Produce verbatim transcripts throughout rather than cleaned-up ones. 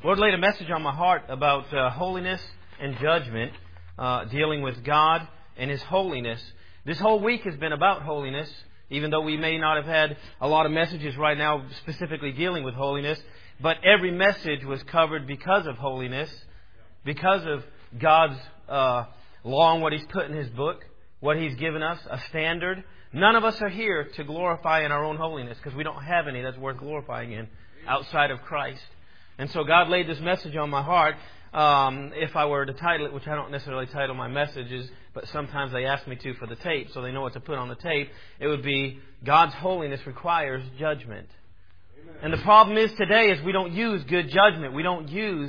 Lord laid a message on my heart about uh, holiness and judgment, uh, dealing with God and His holiness. This whole week has been about holiness, even though we may not have had a lot of messages right now specifically dealing with holiness. But every message was covered because of holiness, because of God's uh, law and what He's put in His book, what He's given us, a standard. None of us are here to glorify in our own holiness because we don't have any that's worth glorifying in outside of Christ. And so God laid this message on my heart. Um, if I were to title it, which I don't necessarily title my messages, but sometimes they ask me to for the tape, so they know what to put on the tape, it would be God's holiness requires judgment. Amen. And the problem is today is we don't use good judgment. We don't use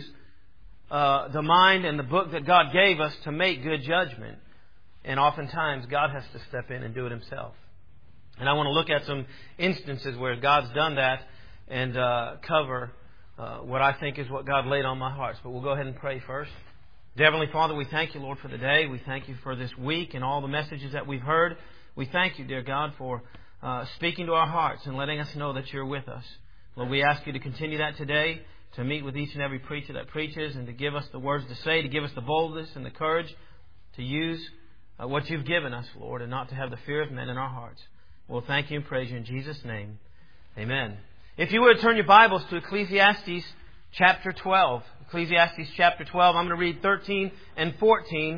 uh, the mind and the book that God gave us to make good judgment. And oftentimes God has to step in and do it Himself. And I want to look at some instances where God's done that and uh, cover Uh, what I think is what God laid on my heart. But we'll go ahead and pray first. Dear Heavenly Father, we thank You, Lord, for the day. We thank You for this week and all the messages that we've heard. We thank You, dear God, for uh, speaking to our hearts and letting us know that You're with us. Lord, we ask You to continue that today, to meet with each and every preacher that preaches and to give us the words to say, to give us the boldness and the courage to use uh, what You've given us, Lord, and not to have the fear of men in our hearts. We'll thank You and praise You in Jesus' name. Amen. If you would turn your Bibles to Ecclesiastes chapter twelve. Ecclesiastes chapter twelve. I'm going to read thirteen and fourteen.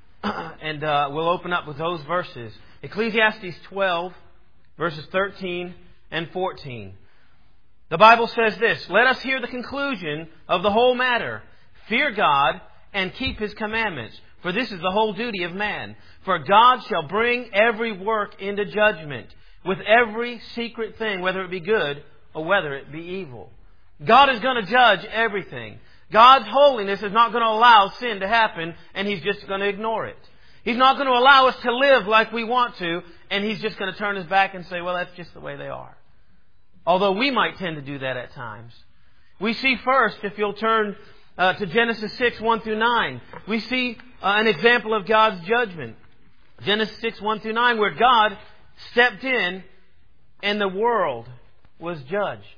And uh, we'll open up with those verses. Ecclesiastes twelve, verses thirteen and fourteen. The Bible says this: "Let us hear the conclusion of the whole matter. Fear God and keep His commandments. For this is the whole duty of man. For God shall bring every work into judgment, with every secret thing, whether it be good or whether it be evil." God is going to judge everything. God's holiness is not going to allow sin to happen and He's just going to ignore it. He's not going to allow us to live like we want to and He's just going to turn His back and say, well, that's just the way they are. Although we might tend to do that at times. We see first, if you'll turn uh, to Genesis six, one through nine, we see uh, an example of God's judgment. Genesis six, one through nine, where God stepped in and the world was judged.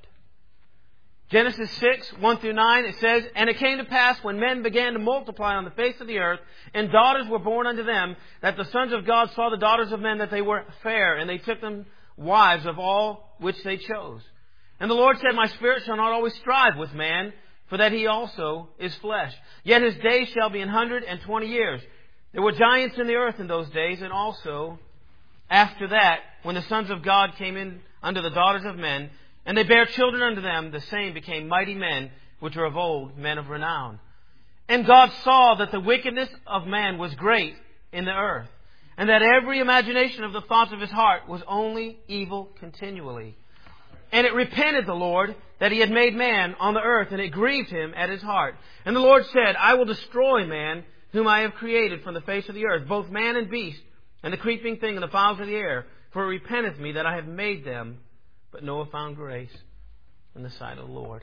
Genesis six, one through nine, it says, "And it came to pass when men began to multiply on the face of the earth, and daughters were born unto them, that the sons of God saw the daughters of men that they were fair, and they took them wives of all which they chose. And the Lord said, My spirit shall not always strive with man, for that he also is flesh. Yet his days shall be an hundred and twenty years. There were giants in the earth in those days, and also after that, when the sons of God came in unto the daughters of men, and they bare children unto them, the same became mighty men, which were of old, men of renown. And God saw that the wickedness of man was great in the earth, and that every imagination of the thoughts of his heart was only evil continually. And it repented the Lord that He had made man on the earth, and it grieved Him at His heart. And the Lord said, I will destroy man, whom I have created from the face of the earth, both man and beast, and the creeping thing and the fowls of the air. For it repenteth me that I have made them. But Noah found grace in the sight of the Lord."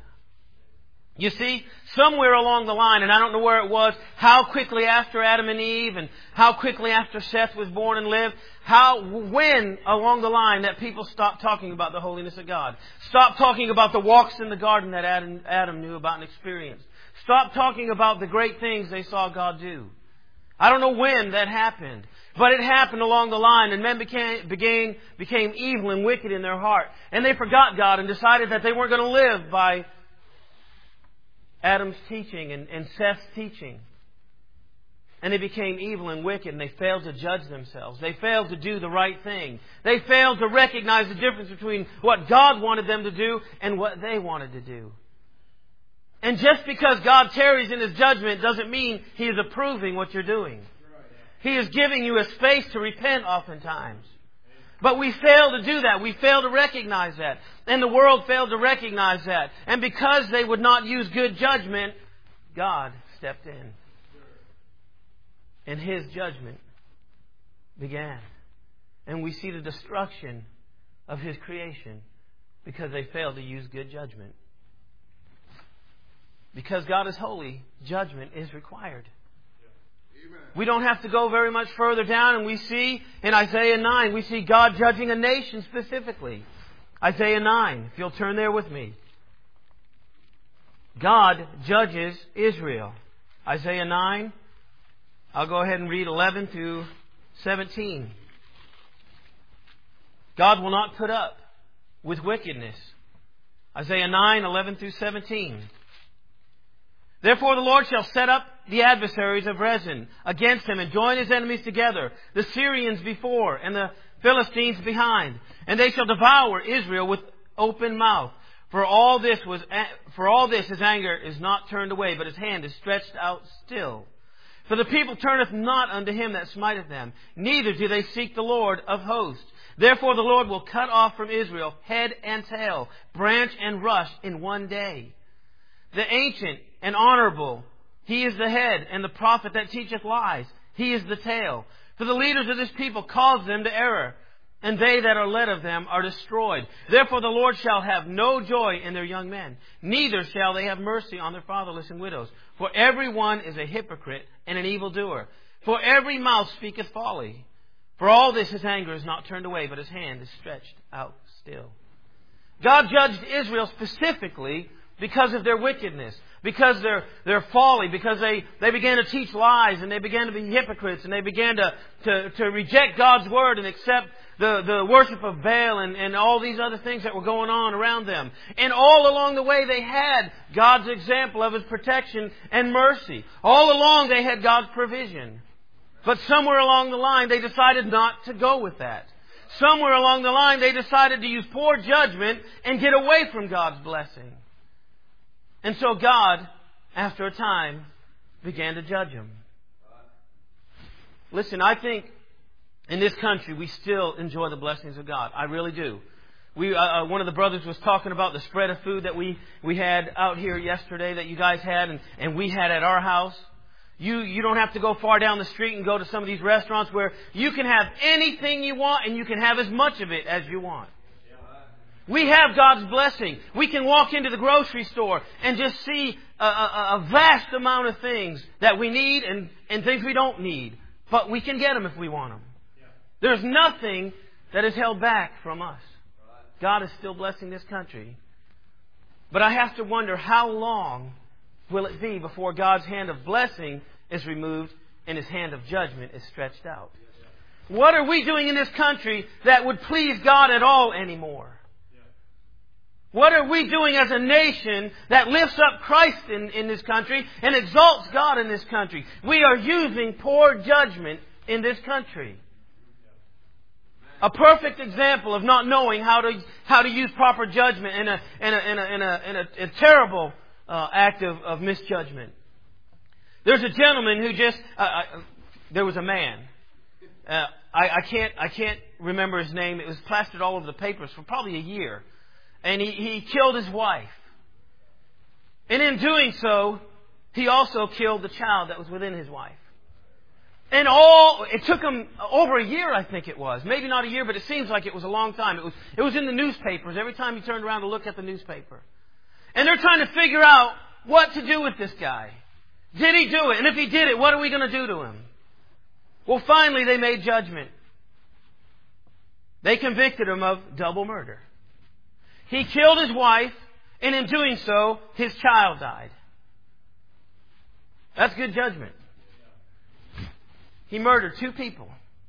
You see, somewhere along the line, and I don't know where it was, how quickly after Adam and Eve, and how quickly after Seth was born and lived, how, when along the line that people stopped talking about the holiness of God. Stopped talking about the walks in the garden that Adam, Adam knew about and experienced. Stopped talking about the great things they saw God do. I don't know when that happened. But it happened along the line, and men became, became, became evil and wicked in their heart. And they forgot God and decided that they weren't going to live by Adam's teaching and, and Seth's teaching. And they became evil and wicked, and they failed to judge themselves. They failed to do the right thing. They failed to recognize the difference between what God wanted them to do and what they wanted to do. And just because God tarries in His judgment doesn't mean He is approving what you're doing. He is giving you a space to repent oftentimes. But we fail to do that. We fail to recognize that. And the world failed to recognize that. And because they would not use good judgment, God stepped in. And His judgment began. And we see the destruction of His creation because they failed to use good judgment. Because God is holy, judgment is required. We don't have to go very much further down, and we see in Isaiah nine, we see God judging a nation specifically. Isaiah nine, if you'll turn there with me. God judges Israel. Isaiah nine, I'll go ahead and read eleven through seventeen. God will not put up with wickedness. Isaiah nine, eleven through seventeen. Therefore the Lord shall set up the adversaries of Rezin against him and join his enemies together, the Syrians before and the Philistines behind. And they shall devour Israel with open mouth. For all this was, for all this his anger is not turned away, but his hand is stretched out still. For the people turneth not unto him that smiteth them, neither do they seek the Lord of hosts. Therefore the Lord will cut off from Israel head and tail, branch and rush in one day. The ancient and honorable, he is the head, and the prophet that teacheth lies, he is the tail. For the leaders of this people cause them to error, and they that are led of them are destroyed. Therefore the Lord shall have no joy in their young men, neither shall they have mercy on their fatherless and widows. For every one is a hypocrite and an evildoer. For every mouth speaketh folly. For all this his anger is not turned away, but his hand is stretched out still. God judged Israel specifically because of their wickedness, because of their, their folly, because they, they began to teach lies, and they began to be hypocrites, and they began to, to, to reject God's word and accept the, the worship of Baal and, and all these other things that were going on around them. And all along the way they had God's example of His protection and mercy. All along they had God's provision. But somewhere along the line they decided not to go with that. Somewhere along the line they decided to use poor judgment and get away from God's blessing. And so God, after a time, began to judge them. Listen, I think in this country we still enjoy the blessings of God. I really do. We, uh, one of the brothers was talking about the spread of food that we, we had out here yesterday that you guys had and, and we had at our house. You, you don't have to go far down the street and go to some of these restaurants where you can have anything you want and you can have as much of it as you want. We have God's blessing. We can walk into the grocery store and just see a, a, a vast amount of things that we need and, and things we don't need. But we can get them if we want them. There's nothing that is held back from us. God is still blessing this country. But I have to wonder, how long will it be before God's hand of blessing is removed and His hand of judgment is stretched out? What are we doing in this country that would please God at all anymore? What are we doing as a nation that lifts up Christ in, in this country and exalts God in this country? We are using poor judgment in this country. A perfect example of not knowing how to how to use proper judgment in a in a in a in a, in a, a terrible uh, act of, of misjudgment. There's a gentleman who just uh, uh, there was a man. Uh, I, I can't I can't remember his name. It was plastered all over the papers for probably a year. And he, he killed his wife. And in doing so, he also killed the child that was within his wife. And all, it took him over a year, I think it was. Maybe not a year, but it seems like it was a long time. It was, it was in the newspapers every time he turned around to look at the newspaper. And they're trying to figure out what to do with this guy. Did he do it? And if he did it, what are we going to do to him? Well, finally they made judgment. They convicted him of double murder. He killed his wife, and in doing so, his child died. That's good judgment. He murdered two people.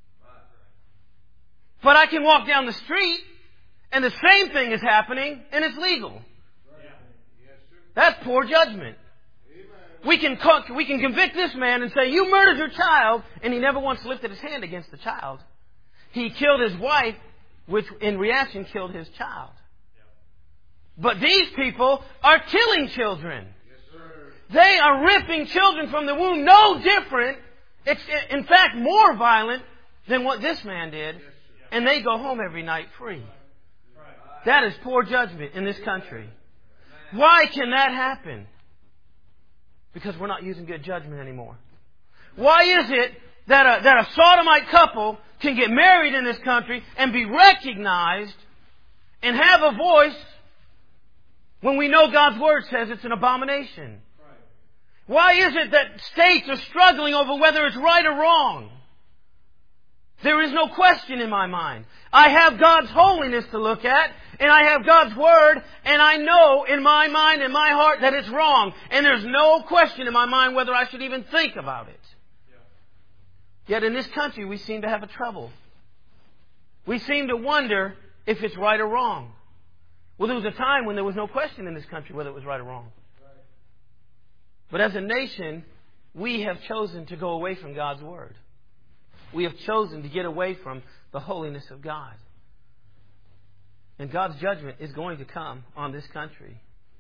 But I can walk down the street, and the same thing is happening, and it's legal. That's poor judgment. We can, we can convict this man and say, you murdered your child, and he never once lifted his hand against the child. He killed his wife, which in reaction killed his child. But these people are killing children. Yes, they are ripping children from the womb, no different, in fact more violent than what this man did. And they go home every night free. That is poor judgment in this country. Why can that happen? Because we're not using good judgment anymore. Why is it that a, that a sodomite couple can get married in this country and be recognized and have a voice when we know God's Word says it's an abomination? Why is it that states are struggling over whether it's right or wrong? There is no question in my mind. I have God's holiness to look at, and I have God's Word, and I know in my mind and my heart that it's wrong. And there's no question in my mind whether I should even think about it. Yet in this country we seem to have a trouble. We seem to wonder if it's right or wrong. Well, there was a time when there was no question in this country whether it was right or wrong. But as a nation, we have chosen to go away from God's Word. We have chosen to get away from the holiness of God. And God's judgment is going to come on this country.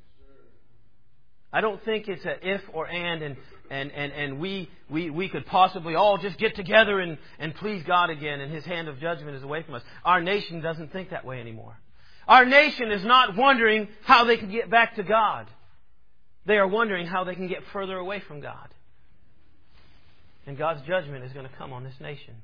I don't think it's a if or and and and, and, and we, we we could possibly all just get together and, and please God again and His hand of judgment is away from us. Our nation doesn't think that way anymore. Our nation is not wondering how they can get back to God. They are wondering how they can get further away from God. And God's judgment is going to come on this nation.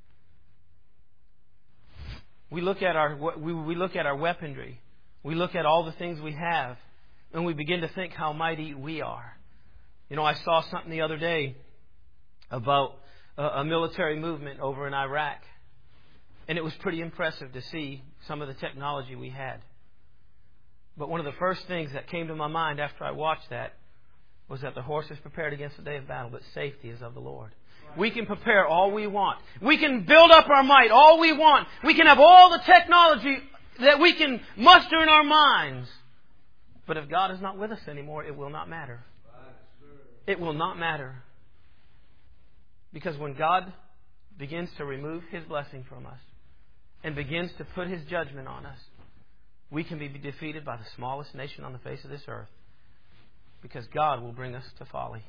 We look at our we, we look at our weaponry. We look at all the things we have, and we begin to think how mighty we are. You know, I saw something the other day about a, a military movement over in Iraq, and it was pretty impressive to see some of the technology we had. But one of the first things that came to my mind after I watched that was that the horse is prepared against the day of battle, but safety is of the Lord. We can prepare all we want. We can build up our might all we want. We can have all the technology that we can muster in our minds. But if God is not with us anymore, it will not matter. It will not matter. Because when God begins to remove His blessing from us and begins to put His judgment on us, we can be defeated by the smallest nation on the face of this earth. Because God will bring us to folly.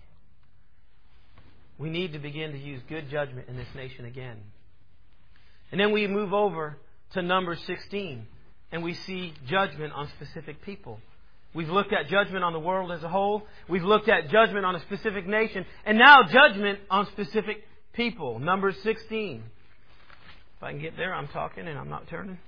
We need to begin to use good judgment in this nation again. And then we move over to Numbers sixteen. And we see judgment on specific people. We've looked at judgment on the world as a whole. We've looked at judgment on a specific nation. And now judgment on specific people. Numbers sixteen. If I can get there, I'm talking and I'm not turning.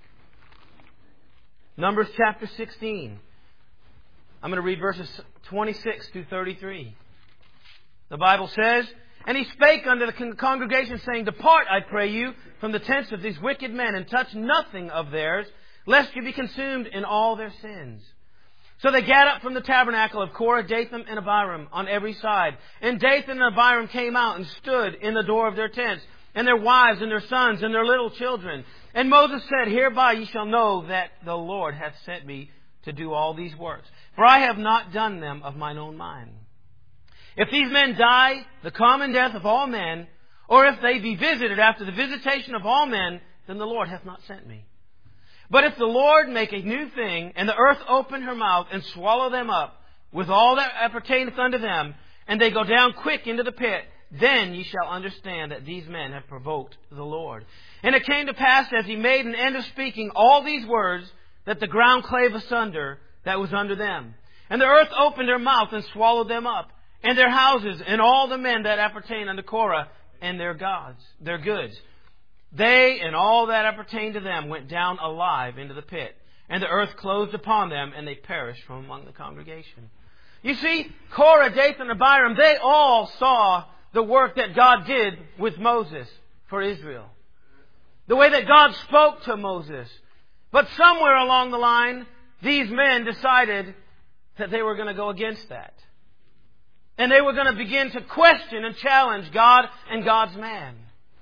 Numbers chapter sixteen. I'm going to read verses twenty-six through thirty-three. The Bible says, "And he spake unto the congregation, saying, Depart, I pray you, from the tents of these wicked men, and touch nothing of theirs, lest you be consumed in all their sins. So they gat up from the tabernacle of Korah, Dathan, and Abiram on every side. And Dathan and Abiram came out and stood in the door of their tents, and their wives and their sons and their little children. And Moses said, Hereby ye shall know that the Lord hath sent me to do all these works. For I have not done them of mine own mind. If these men die the common death of all men, or if they be visited after the visitation of all men, then the Lord hath not sent me. But if the Lord make a new thing, and the earth open her mouth, and swallow them up, with all that appertaineth unto them, and they go down quick into the pit, then ye shall understand that these men have provoked the Lord. And it came to pass, as he made an end of speaking all these words, that the ground clave asunder that was under them. And the earth opened her mouth, and swallowed them up, and their houses, and all the men that appertain unto Korah, and their gods, their goods. They and all that appertained to them went down alive into the pit. And the earth closed upon them, and they perished from among the congregation." You see, Korah, Dathan, and Abiram, they all saw the work that God did with Moses for Israel. The way that God spoke to Moses. But somewhere along the line, these men decided that they were going to go against that. And they were going to begin to question and challenge God and God's man.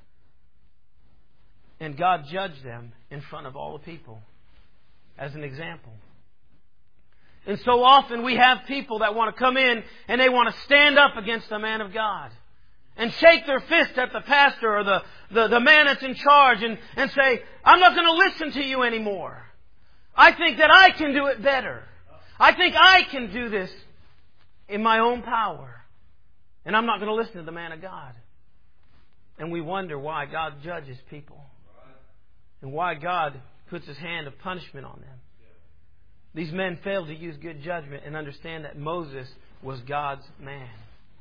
And God judged them in front of all the people as an example. And so often we have people that want to come in and they want to stand up against the man of God. And shake their fist at the pastor or the, the, the man that's in charge and, and say, I'm not going to listen to you anymore. I think that I can do it better. I think I can do this in my own power. And I'm not going to listen to the man of God. And we wonder why God judges people. And why God puts His hand of punishment on them. These men failed to use good judgment and understand that Moses was God's man.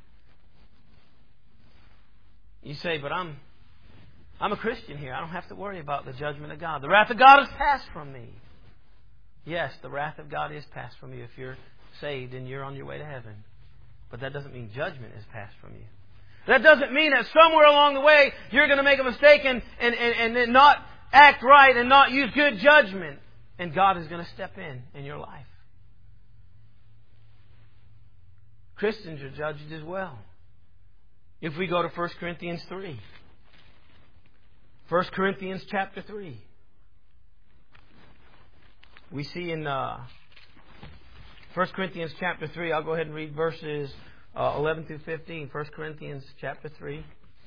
You say, but I'm I'm a Christian here. I don't have to worry about the judgment of God. The wrath of God is passed from me. Yes, the wrath of God is passed from you if you're saved and you're on your way to heaven. But that doesn't mean judgment is passed from you. That doesn't mean that somewhere along the way you're going to make a mistake and, and, and, and not act right and not use good judgment. And God is going to step in in your life. Christians are judged as well. If we go to First Corinthians three. First Corinthians chapter three. We see in uh, First Corinthians chapter three, I'll go ahead and read verses uh, eleven through fifteen. First Corinthians chapter three.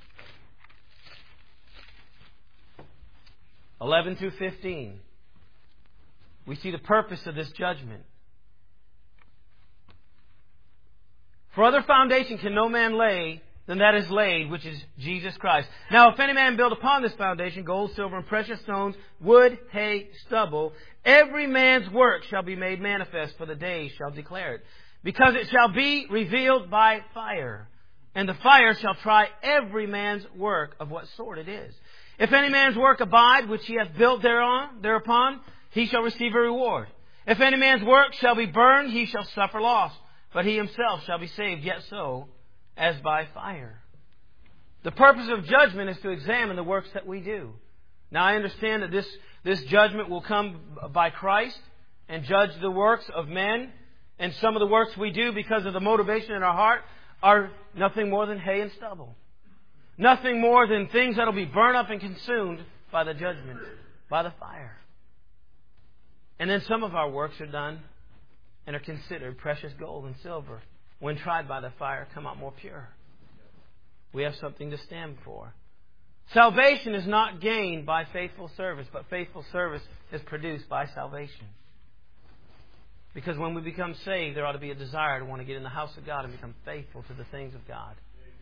eleven through fifteen. We see the purpose of this judgment. For other foundation can no man lay than that is laid, which is Jesus Christ. Now if any man build upon this foundation gold, silver, and precious stones, wood, hay, stubble, every man's work shall be made manifest, for the day shall declare it. Because it shall be revealed by fire. And the fire shall try every man's work of what sort it is. If any man's work abide, which he hath built thereon, thereupon, he shall receive a reward. If any man's work shall be burned, he shall suffer loss. But he himself shall be saved, yet so as by fire. The purpose of judgment is to examine the works that we do. Now I understand that this, this judgment will come by Christ and judge the works of men. And some of the works we do because of the motivation in our heart are nothing more than hay and stubble. Nothing more than things that will be burned up and consumed by the judgment, by the fire. And then some of our works are done and are considered precious gold and silver. When tried by the fire, come out more pure. We have something to stand for. Salvation is not gained by faithful service, but faithful service is produced by salvation. Because when we become saved, there ought to be a desire to want to get in the house of God and become faithful to the things of God.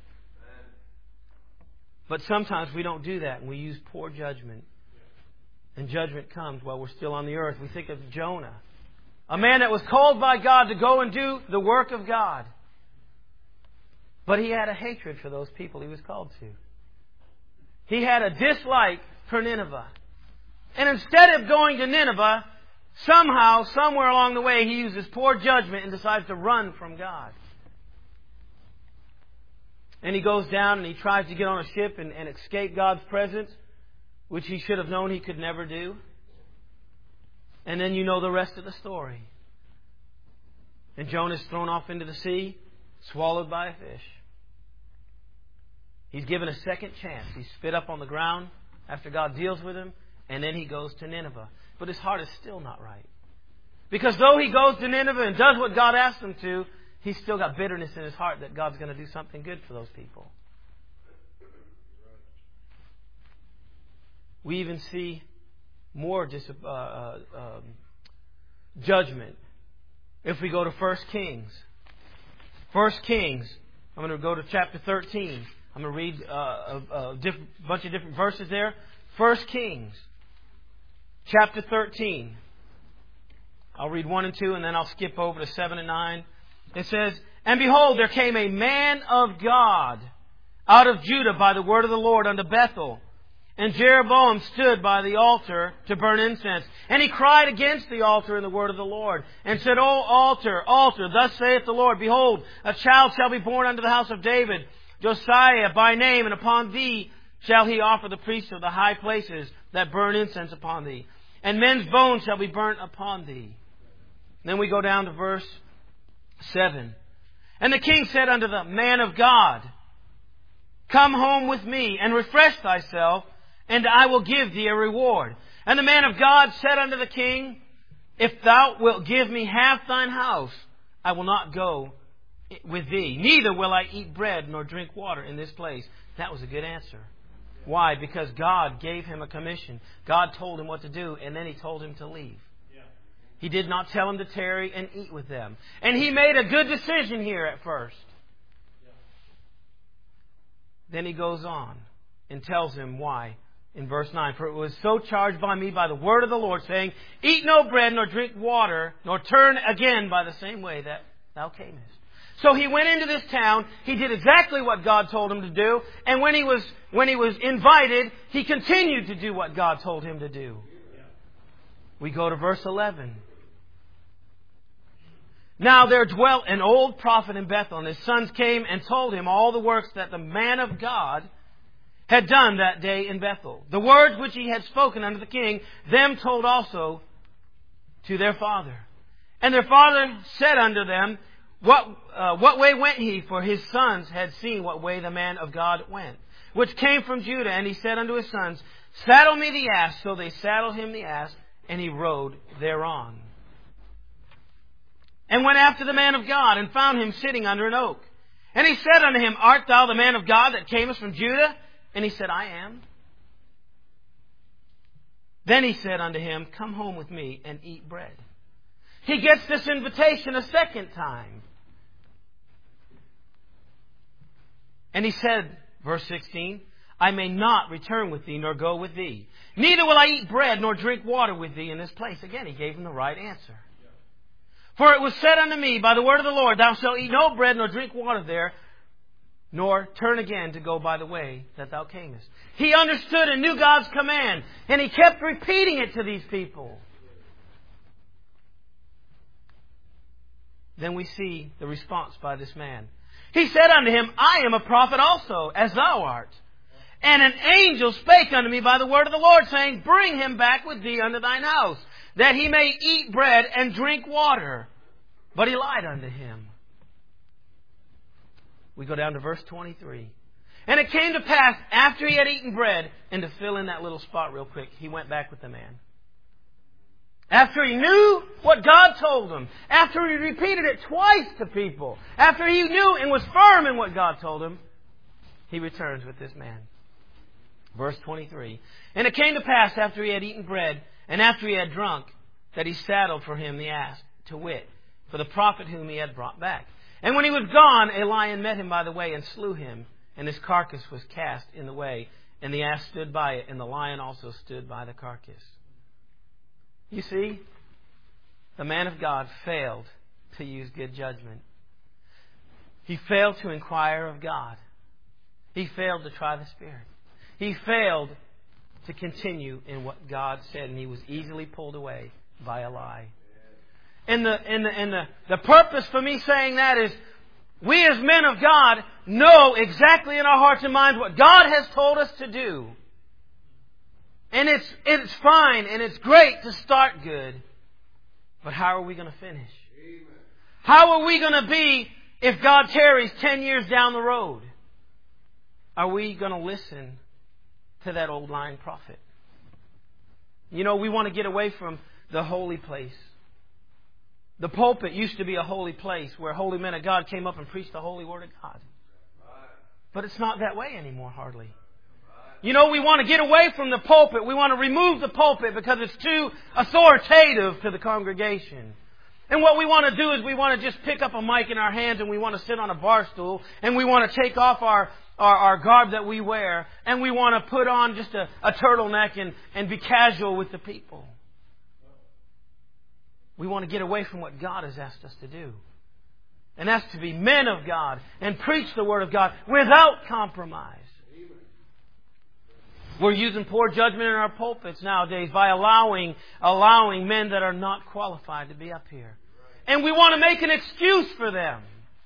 But sometimes we don't do that, and we use poor judgment. And judgment comes while we're still on the earth. We think of Jonah, a man that was called by God to go and do the work of God. But he had a hatred for those people he was called to. He had a dislike for Nineveh. And instead of going to Nineveh, somehow, somewhere along the way, he uses poor judgment and decides to run from God. And he goes down and he tries to get on a ship and, and escape God's presence, which he should have known he could never do. And then you know the rest of the story. And Jonah is thrown off into the sea, swallowed by a fish. He's given a second chance. He's spit up on the ground after God deals with him, and then he goes to Nineveh. But his heart is still not right. Because though he goes to Nineveh and does what God asked him to, he's still got bitterness in his heart that God's going to do something good for those people. We even see more dis- uh, uh, um, judgment if we go to First Kings. First Kings. I'm going to go to chapter thirteen. I'm going to read uh, a, a diff- bunch of different verses there. First Kings, chapter thirteen. I'll read one and two, and then I'll skip over to seven and nine. It says, "And behold, there came a man of God out of Judah by the word of the Lord unto Bethel. And Jeroboam stood by the altar to burn incense. And he cried against the altar in the word of the Lord, and said, O altar, altar, thus saith the Lord, behold, a child shall be born unto the house of David, Josiah by name, and upon thee shall he offer the priests of the high places that burn incense upon thee. And men's bones shall be burnt upon thee." And then we go down to verse seven. "And the king said unto the man of God, Come home with me, and refresh thyself, and I will give thee a reward. And the man of God said unto the king, If thou wilt give me half thine house, I will not go with thee. Neither will I eat bread nor drink water in this place." That was a good answer. Why? Because God gave him a commission. God told him what to do, and then He told him to leave. He did not tell him to tarry and eat with them. And he made a good decision here at first. Then he goes on and tells him why. In verse nine, "For it was so charged by me by the word of the Lord, saying, Eat no bread, nor drink water, nor turn again by the same way that thou camest." So he went into this town. He did exactly what God told him to do. And when he was, when he was invited, he continued to do what God told him to do. We go to verse eleven. "Now there dwelt an old prophet in Bethel, and his sons came and told him all the works that the man of God had done that day in Bethel. The words which he had spoken unto the king, them told also to their father. And their father said unto them, What uh, what way went he? For his sons had seen what way the man of God went, which came from Judah. And he said unto his sons, Saddle me the ass. So they saddled him the ass, and he rode thereon. And went after the man of God, and found him sitting under an oak. And he said unto him, Art thou the man of God that camest from Judah? And he said, I am. Then he said unto him, Come home with me and eat bread. He gets this invitation a second time. And he said, verse sixteen, I may not return with thee, nor go with thee. Neither will I eat bread, nor drink water with thee in this place. Again, he gave him the right answer. For it was said unto me by the word of the Lord, Thou shalt eat no bread, nor drink water there, nor turn again to go by the way that thou camest. He understood and knew God's command, and he kept repeating it to these people. Then we see the response by this man. He said unto him, I am a prophet also, as thou art. And an angel spake unto me by the word of the Lord, saying, Bring him back with thee unto thine house, that he may eat bread and drink water. But he lied unto him. We go down to verse twenty-three. And it came to pass, after he had eaten bread, and to fill in that little spot real quick, he went back with the man. After he knew what God told him, after he repeated it twice to people, after he knew and was firm in what God told him, he returns with this man. Verse twenty-three. And it came to pass, after he had eaten bread, and after he had drunk, that he saddled for him the ass, to wit, for the prophet whom he had brought back. And when he was gone, a lion met him by the way, and slew him, and his carcass was cast in the way, and the ass stood by it, and the lion also stood by the carcass. You see, the man of God failed to use good judgment. He failed to inquire of God. He failed to try the Spirit. He failed to continue in what God said, and he was easily pulled away by a lie. And the and the and the, the purpose for me saying that is, we as men of God know exactly in our hearts and minds what God has told us to do. And it's it's fine and it's great to start good. But how are we going to finish? Amen. How are we going to be if God tarries ten years down the road? Are we going to listen to that old lying prophet? You know, we want to get away from the holy place. The pulpit used to be a holy place where holy men of God came up and preached the holy word of God. But it's not that way anymore, hardly. You know, we want to get away from the pulpit. We want to remove the pulpit because it's too authoritative to the congregation. And what we want to do is we want to just pick up a mic in our hands and we want to sit on a bar stool and we want to take off our, our, our garb that we wear and we want to put on just a, a turtleneck and, and be casual with the people. We want to get away from what God has asked us to do. And that's to be men of God and preach the Word of God without compromise. We're using poor judgment in our pulpits nowadays by allowing allowing men that are not qualified to be up here. And we want to make an excuse for them.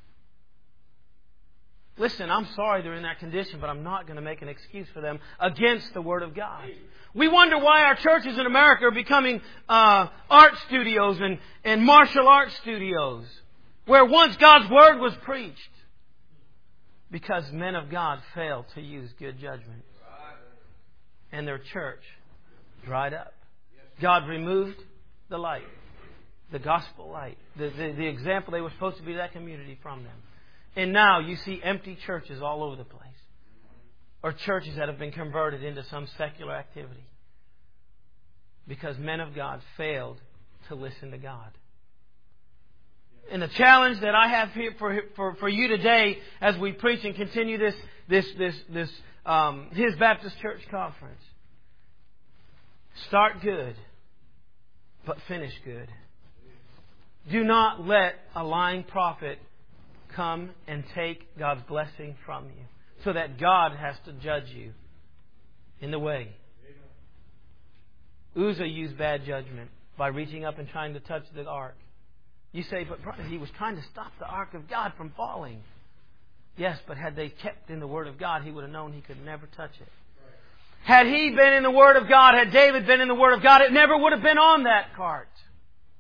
Listen, I'm sorry they're in that condition, but I'm not going to make an excuse for them against the Word of God. We wonder why our churches in America are becoming uh, art studios and, and martial arts studios, where once God's Word was preached. Because men of God failed to use good judgment. And their church dried up. God removed the light, the gospel light, the, the, the example they were supposed to be to that community from them. And now you see empty churches all over the place. Or churches that have been converted into some secular activity. Because men of God failed to listen to God. And the challenge that I have here for, for, for you today as we preach and continue this, this, this, this um, His Baptist Church Conference. Start good, but finish good. Do not let a lying prophet come and take God's blessing from you so that God has to judge you in the way. Uzzah used bad judgment by reaching up and trying to touch the ark. You say, but brother, he was trying to stop the ark of God from falling. Yes, but had they kept in the Word of God, he would have known he could never touch it. Had he been in the Word of God, had David been in the Word of God, it never would have been on that cart.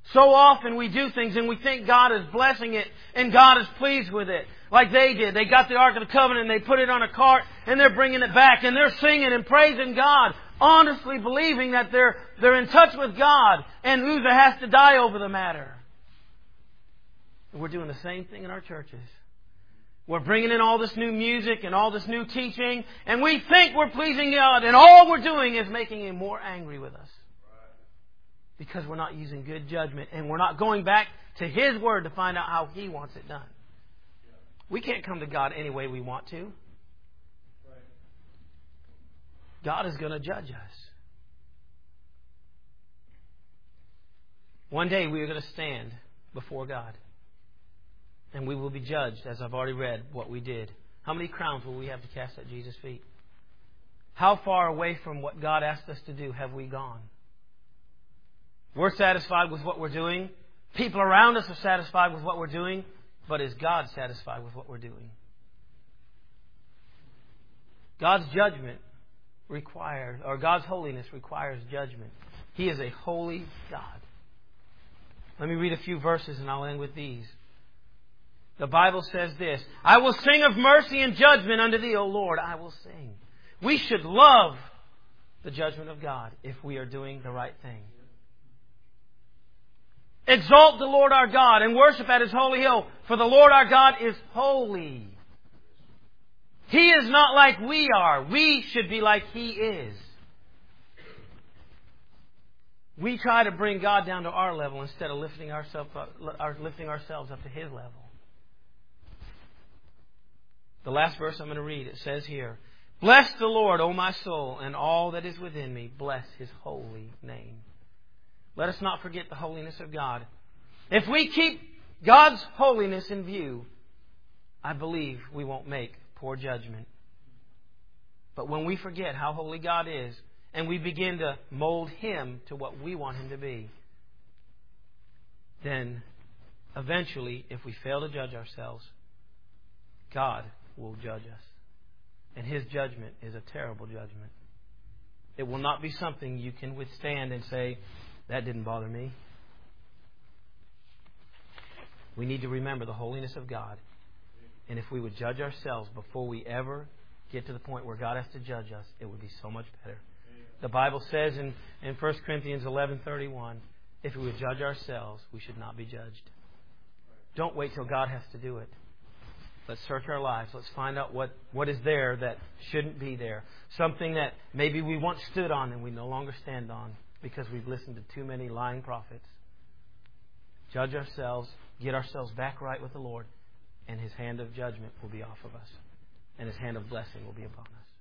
So often we do things and we think God is blessing it and God is pleased with it. Like they did. They got the Ark of the Covenant and they put it on a cart and they're bringing it back and they're singing and praising God, honestly believing that they're, they're in touch with God and Uzzah has to die over the matter. And we're doing the same thing in our churches. We're bringing in all this new music and all this new teaching and we think we're pleasing God and all we're doing is making Him more angry with us. Because we're not using good judgment and we're not going back to His Word to find out how He wants it done. We can't come to God any way we want to. God is going to judge us. One day we are going to stand before God. And we will be judged, as I've already read, what we did. How many crowns will we have to cast at Jesus' feet? How far away from what God asked us to do have we gone? We're satisfied with what we're doing. People around us are satisfied with what we're doing. But is God satisfied with what we're doing? God's judgment requires, or God's holiness requires judgment. He is a holy God. Let me read a few verses and I'll end with these. The Bible says this, I will sing of mercy and judgment unto Thee, O Lord. I will sing. We should love the judgment of God if we are doing the right thing. Exalt the Lord our God and worship at His holy hill, for the Lord our God is holy. He is not like we are. We should be like He is. We try to bring God down to our level instead of lifting ourselves up, lifting ourselves up to His level. The last verse I'm going to read, it says here, Bless the Lord, O my soul, and all that is within me. Bless His holy name. Let us not forget the holiness of God. If we keep God's holiness in view, I believe we won't make poor judgment. But when we forget how holy God is, and we begin to mold Him to what we want Him to be, then eventually, if we fail to judge ourselves, God will judge us. And His judgment is a terrible judgment. It will not be something you can withstand and say, that didn't bother me. We need to remember the holiness of God. And if we would judge ourselves before we ever get to the point where God has to judge us, it would be so much better. The Bible says in, in First Corinthians eleven thirty-one, if we would judge ourselves, we should not be judged. Don't wait till God has to do it. Let's search our lives. Let's find out what, what is there that shouldn't be there. Something that maybe we once stood on and we no longer stand on, because we've listened to too many lying prophets. Judge ourselves, get ourselves back right with the Lord, and His hand of judgment will be off of us, and His hand of blessing will be upon us.